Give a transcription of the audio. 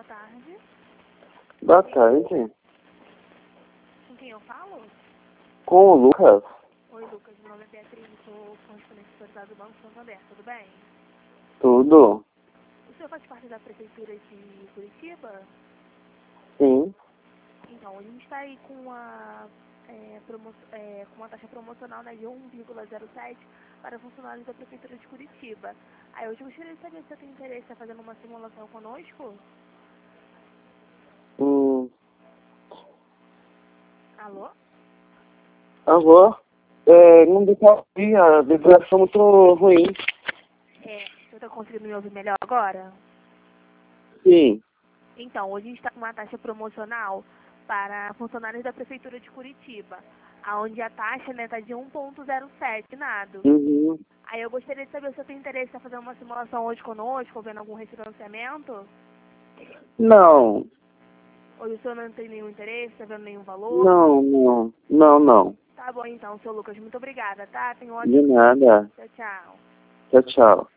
tarde. Boa tarde. Com quem eu falo? Com o Lucas. Oi, Lucas. Meu nome é Beatriz. Sou correspondente autorizado do Banco Santander. Tudo bem? Tudo? O senhor faz parte da Prefeitura de Curitiba? Sim. Então, a gente está aí com com uma taxa promocional, né, de 1,07 para funcionários da Prefeitura de Curitiba. Aí hoje eu gostaria de saber se você tem interesse em fazer uma simulação conosco. Hum. Alô? Alô? Não deu pra ouvir, a vibração muito ruim. Você está conseguindo me ouvir melhor agora? Sim. Então, hoje a gente está com uma taxa promocional para funcionários da Prefeitura de Curitiba, onde a taxa está de 1,07, nada. Uhum. Aí eu gostaria de saber se você tem interesse em fazer uma simulação hoje conosco, ou vendo algum refinanciamento. Não. Ou o senhor não tem nenhum interesse, está vendo nenhum valor? Não. Tá bom então, seu Lucas, muito obrigada, tá? Tenha um De ótimo dia. nada. Tchau, tchau. Tchau, tchau.